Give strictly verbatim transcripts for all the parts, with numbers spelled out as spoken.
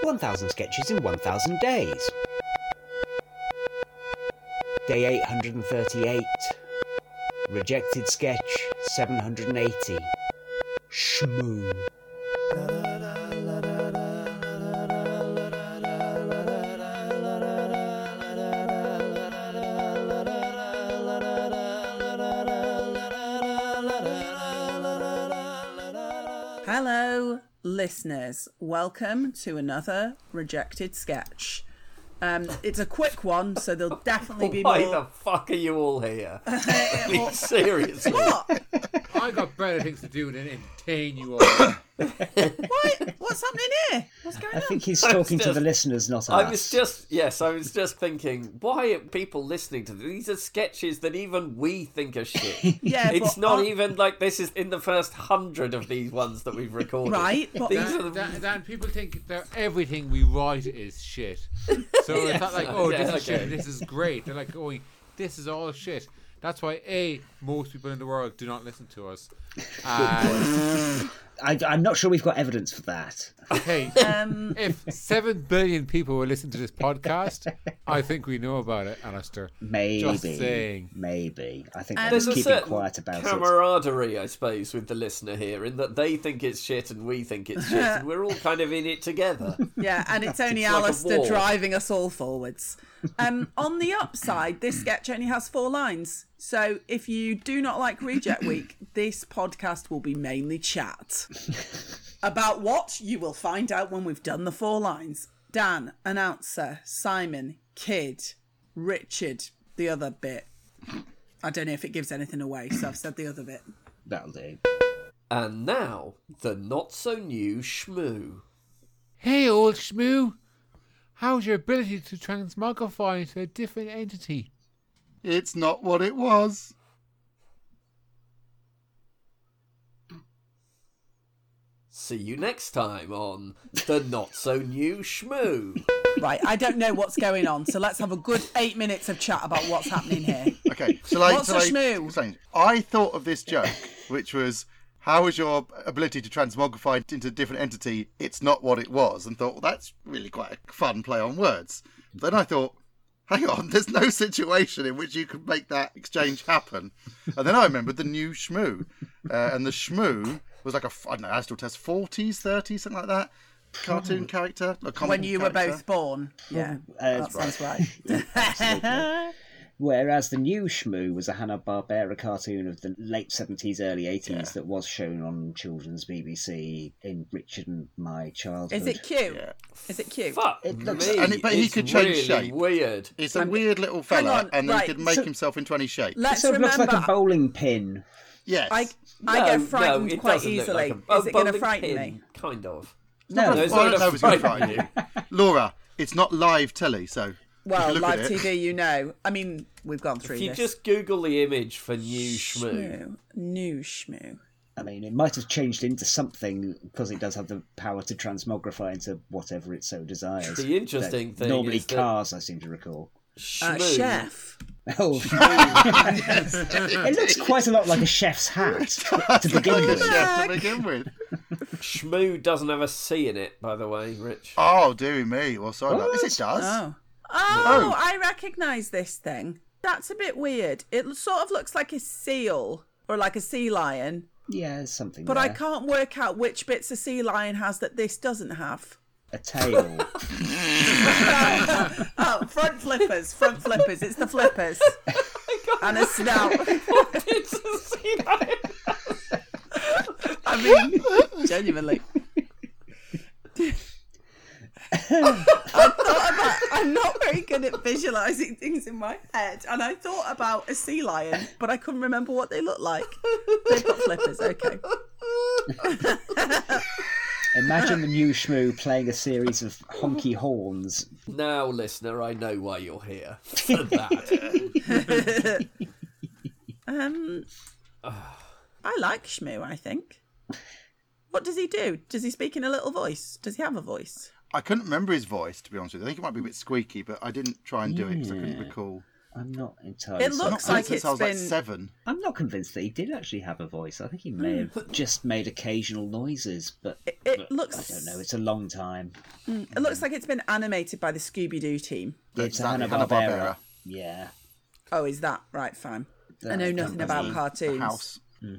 one thousand sketches in one thousand days. Day eight hundred thirty-eight. Rejected sketch seven hundred eighty. Shmoo. Hello, listeners. Welcome to another rejected sketch. Um, it's a quick one, so there'll definitely be Why more. Why the fuck are you all here? I mean, seriously. What? I got better things to do than entertain you all. What? What's happening here? What's going I on? think he's I was talking to just- the listeners, not us. I was just, yes, I was just thinking, why are people listening to these? These are sketches that even we think are shit. Yeah, It's but not on- even like this is in the first hundred of these ones that we've recorded. Right, but These Dan, are the... Dan, Dan, people think that everything we write is shit. So it's not like, oh, this Yeah, is shit, okay. this is great. They're like going, this is all shit. That's why, A, most people in the world do not listen to us. And, I, I'm not sure we've got evidence for that. hey, um, if seven billion people will listen to this podcast, I think we know about it, Alistair. Maybe. Just saying. Maybe. I think Um, they're There's just a keeping certain quiet about it. camaraderie, I suppose, with the listener here, in that they think it's shit and we think it's shit, and we're all kind of in it together. yeah, and it's only It's like a Alistair war. driving us all forwards. Um, on the upside, this sketch only has four lines. So if you do not like Reject Week, this podcast will be mainly chat. About what? You will find out when we've done the four lines. Dan, announcer. Simon, kid. Richard, the other bit. I don't know if it gives anything away, so I've said the other bit. That'll do. And now, the not-so-new Shmoo. Hey, old Shmoo. How's your ability to transmogrify into a different entity? It's not what it was. See you next time on the not-so-new Shmoo. Right, I don't know what's going on, so let's have a good eight minutes of chat about what's happening here. Okay, so I, What's so a I, shmoo? explain. I thought of this joke, which was, how is your ability to transmogrify into a different entity? It's not what it was, and thought, well, that's really quite a fun play on words. Then I thought, hang on, there's no situation in which you could make that exchange happen. And then I remembered the new Shmoo, uh, and the Shmoo was like a, I don't know, Astor test forties, thirties, something like that. Cartoon character, a comic When you were character. both born. Yeah, Uh, that sounds right. Whereas the new Shmoo was a Hanna-Barbera cartoon of the late seventies, early eighties that was shown on children's B B C in Richard and My Childhood. Is it cute? Yeah. Is it cute? Fuck It me, looks- And it- but he it's could change really shape. weird. It's a I'm- weird little Hang fella, on, and then right, he could make so- himself into any shape. It Let's sort of looks remember. like a bowling pin. Yes. I I No, get no, frightened it quite doesn't look easily. like a- Is a it going to bowling frighten pin, me? Kind of. No, No, it's Well, I not don't know if it's going to frighten frighten you. Laura, it's not live telly, so if Well, you look at live it- T V, you know. I mean, we've gone through If you this. just Google the image for new Shmoo. Shmoo. New Shmoo. I mean, it might have changed into something because it does have the power to transmogrify into whatever it so desires. The interesting Though thing normally is that- cars, I seem to recall. Uh, Shmoo. chef. Oh, it looks quite a lot like a chef's hat to begin Like a with. chef to begin with. Shmoo doesn't have a C in it, by the way, Rich. Oh, dearie me. Well, sorry about this. It does. Oh. Oh, I recognise this thing. That's a bit weird. It sort of looks like a seal or like a sea lion, Yeah, there's something but there. I can't work out which bits a sea lion has that this doesn't have. A tail. Oh, front flippers, front flippers. It's the flippers. And a snout. It's a C lion. I mean, genuinely. I thought about. I'm not very good at visualising things in my head, and I thought about a sea lion, but I couldn't remember what they look like. They've got flippers, okay. Imagine the new Shmoo playing a series of honky horns. Now, listener, I know why you're here. For that. Um, I like Shmoo, I think. What does he do? Does he speak in a little voice? Does he have a voice? I couldn't remember his voice, to be honest with you. I think it might be a bit squeaky, but I didn't try and do it because I couldn't Yeah. recall. I'm not entirely. It certain. looks Not like since it's I was like been- seven. I'm not convinced that he did actually have a voice. I think he may have just made occasional noises, but, It, it but looks. I don't know. It's a long time. It looks like it's been animated by the Scooby Doo team. It's a Exactly, Hanna Barbera. Hanna-Barbera. Yeah. Oh, is that right? Fine. I know That nothing company. about The cartoons. house.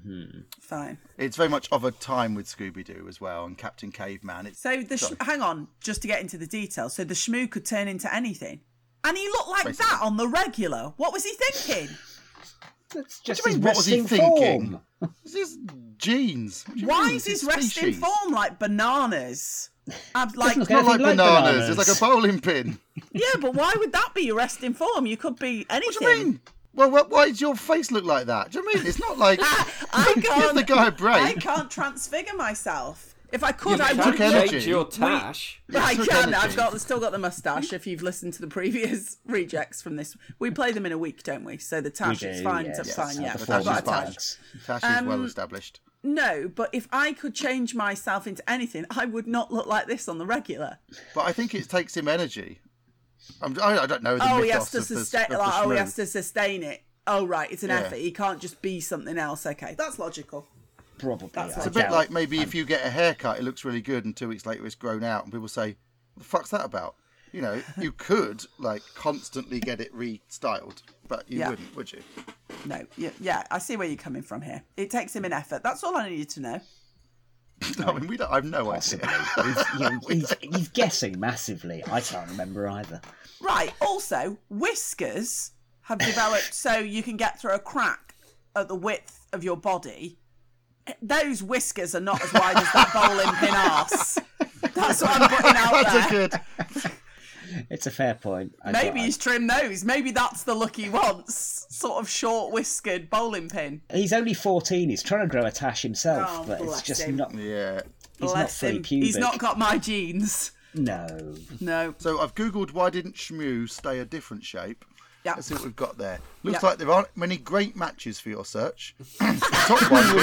Fine. It's very much of a time with Scooby Doo as well, and Captain Caveman. It's So the sh- Sorry. hang on, just to get into the details. So the Shmoo could turn into anything, and he looked like Basically. that on the regular. What was he thinking? That's just do you his mean, what was he resting thinking? form. It's his genes. What do you Why mean? is It's his resting species. form like bananas? I'm like, look It's not like Anything like bananas. bananas. It's like a bowling pin. yeah, but why would that be your resting form? You could be anything. What do you mean? Well, what, why does your face look like that? Do you mean it's not like I give can't. the guy a I break? can't transfigure myself. If I could, You I can would. took change energy. your tash. I took can. energy. I've got still got the mustache. If you've listened to the previous rejects from this, we play them in a week, don't we? So the tash We is do, fine. yes. It's Yes, fine. Yeah, the I've Tash got is a fine. tash. Tash is Um, well established. No, but if I could change myself into anything, I would not look like this on the regular. But I think it takes him energy. I'm, I, I don't know the Oh, he mythos has to of the- sustain. of the Like, oh, he Shmoo. has to sustain it. Oh, right, it's an Yeah. effort. He can't just be something else. Okay, that's logical. Probably. That's I It's a bit doubt- like maybe if you get a haircut, it looks really good, and two weeks later it's grown out, and people say, "What the fuck's that about?" You know, you could like constantly get it restyled, but you Yeah. wouldn't, would you? No, yeah, yeah, I see where you're coming from here. It takes him an effort. That's all I needed to know. I mean, we don't. I've no Possibly. idea. he's, you know, he's, he's guessing massively. I can't remember either. Right. Also, whiskers have developed so you can get through a crack at the width of your body. Those whiskers are not as wide as that bowling pin arse. That's what I'm putting out That's there. a good. It's a fair point. I Maybe got- he's trimmed those. Maybe that's the look he wants. Sort of short whiskered bowling pin. He's only fourteen. He's trying to grow a tash himself, Oh, but it's bless just him. not. Yeah. He's not Bless fully him. pubic. He's not got my genes. No. No. So I've googled why didn't Shmoo stay a different shape. Yeah. Let's see what we've got there. Looks Yeah. like there aren't many great matches for your search. The top one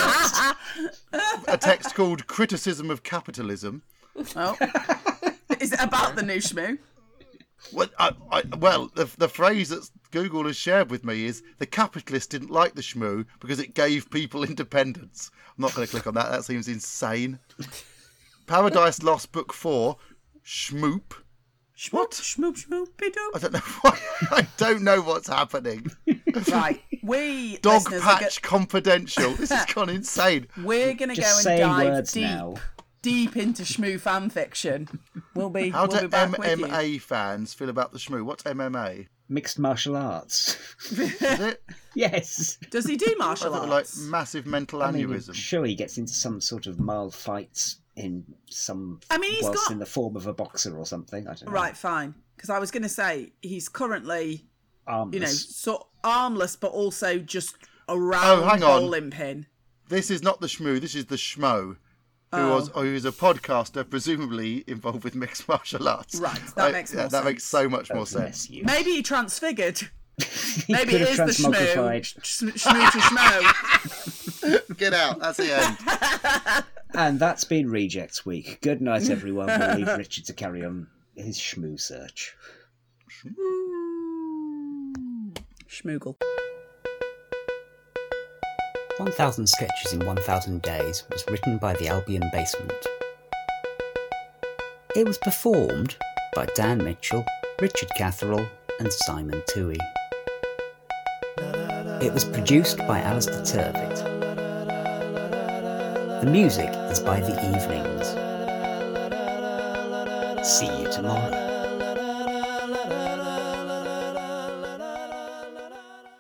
being a text called "Criticism of Capitalism." Oh. Is it about the new Shmoo? Well, I, I, well, the, the phrase that Google has shared with me is the capitalists didn't like the Shmoo because it gave people independence. I'm not going to click on that. That seems insane. Paradise Lost Book Four, Shmoop. What? Shmoop, shmoop, I doop. don't know why. I don't know what's happening. Right. We, Dog listeners, are Patch Confidential. This has gone insane. go- we're going to go Just and saying dive words deep, now. deep into Shmoo fan fiction. We'll be, How we'll be do back with you. M M A fans feel about the Shmoo? What's M M A? Mixed martial arts. Is it? Yes. Does he do I martial thought it was like arts? massive mental I mean, aneurysm. sure, he gets into some sort of mild fights in some. I mean, he's whilst got- in the form of a boxer or something. I don't know. Right, fine. Because I was going to say, he's currently, Armless. you know, sort armless, but also just a Oh, round hang on. bowling pin. This is not the Shmoo. This is the Schmo, who Oh. was who is a podcaster, presumably involved with mixed martial arts. Right, that I- makes yeah, more that sense. makes so much Oh, more bless sense. you. Maybe he transfigured. He Maybe could it have is the Shmoo. transmogrified. Sh- Shmoo to Schmo. Get out. That's the end. And that's been Rejects Week. Good night, everyone. We'll leave Richard to carry on his Shmoo search. Schmoogle. one thousand Sketches in one thousand Days was written by the Albion Basement. It was performed by Dan Mitchell, Richard Catherall and Simon Toohey. It was produced by Alistair Turvitt. The music is by The Evenings. See you tomorrow.